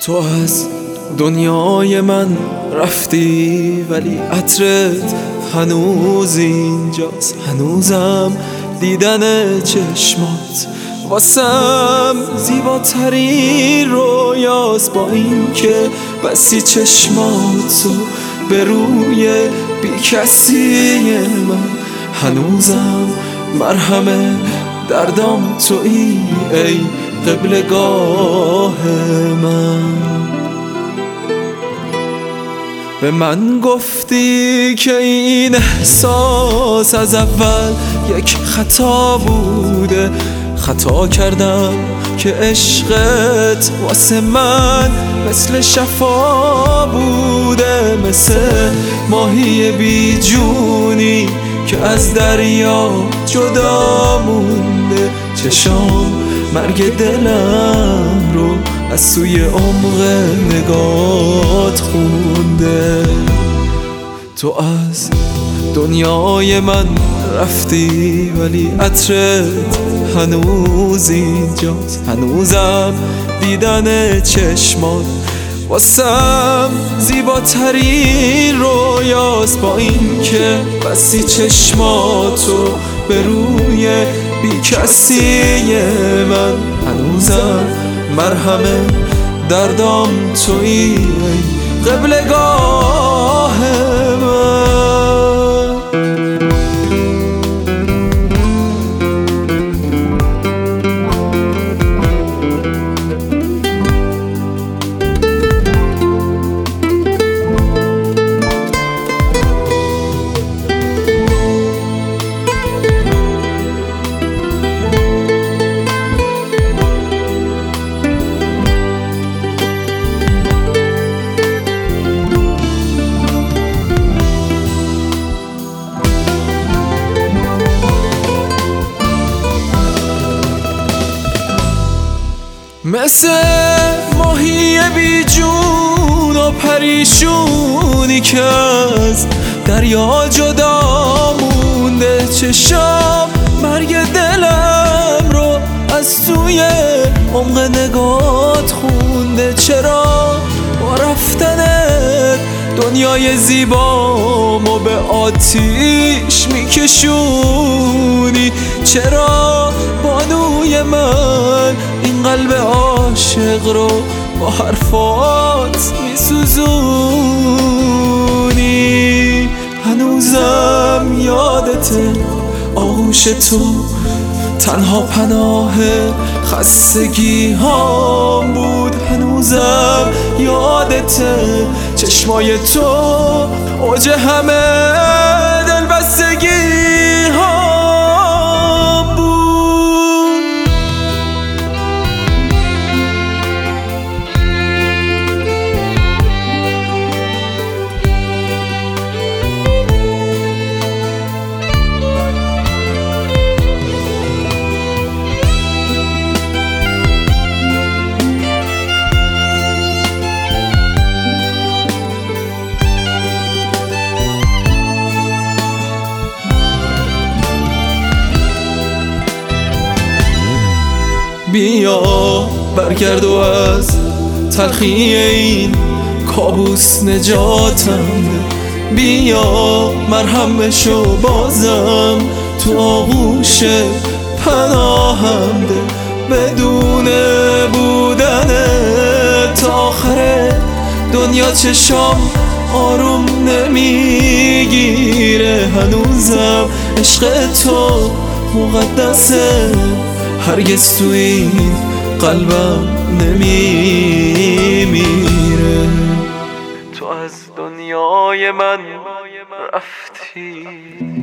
تو از دنیای من رفتی ولی عطرت هنوز اینجاست. هنوزم دیدن چشمات واسم زیباترین رویاست. با این که بسی چشماتو به روی بی کسی من، هنوزم مرهم دردام تویی ای قبلگاه من. به من گفتی که این احساس از اول یک خطا بوده. خطا کردم که عشقت واسه من مثل شفا بوده. مثل ماهی بی جونی که از دریا جدا مونده. چشام مرگ دلم رو از سوی عمق نگات خونده. تو از دنیای من رفتی ولی عطرت هنوز اینجاست. هنوزم دیدن چشمات واسم زیباترین رویاست. با این که بسی چشماتو به روی بی کسی من، هنوزم مرهم دردام تویی قبلگاه من. مثل ماهی بی جون و پریشونی که از دریا جدا مونده. چشام مرگ دلم رو از سوی عمق نگات خونده. چرا با رفتنت دنیای زیبامو به آتیش میکشونی؟ چرا بانوی من این قلب عاشق رو با حرفات میسوزونی؟ هنوزم یادته آغوش تو تنها پناه خستگی هام بود. هنوزم یادته چشمای تو اوج همه دلبستگی هام بود. بیا برگرد و از تلخی این کابوس نجاتم ده. بیا مرهم بشو بازم تو آغوش پناهم ده. بدون بودن تا آخر دنیا چشام آروم نمیگیره. هنوزم عشق تو مقدسه، هرگز تو این قلبم نمیمیره. تو از دنیای من رفتی